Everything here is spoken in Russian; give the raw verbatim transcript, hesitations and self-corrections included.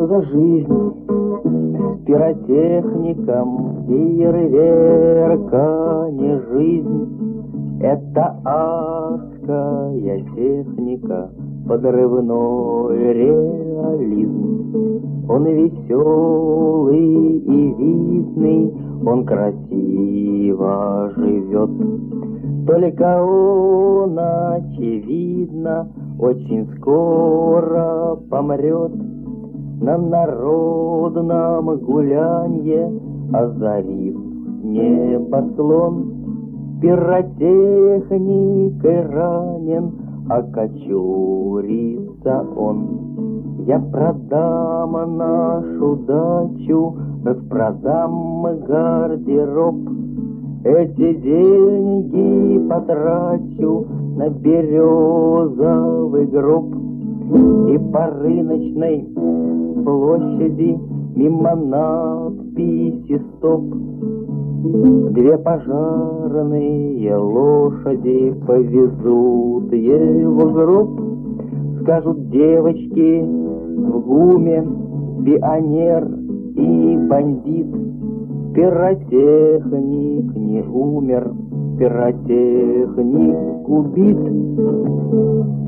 что за жизнь с пиротехником, фейерверка не жизнь. Это адская техника, подрывной реализм. Он веселый и видный, он красиво живет. Только он, очевидно, очень скоро помрет. На народном гулянье, озарив небосклон, пиротехникой ранен, окочурится он. Я продам нашу дачу, распродам гардероб. Эти деньги потрачу на березовый гроб. И по рыночной площади мимо надписи «Стоп» две пожарные лошади повезут его в гроб. Скажут девочки в ГУМе, пионер и бандит. Пиротехник не умер, пиротехник убит.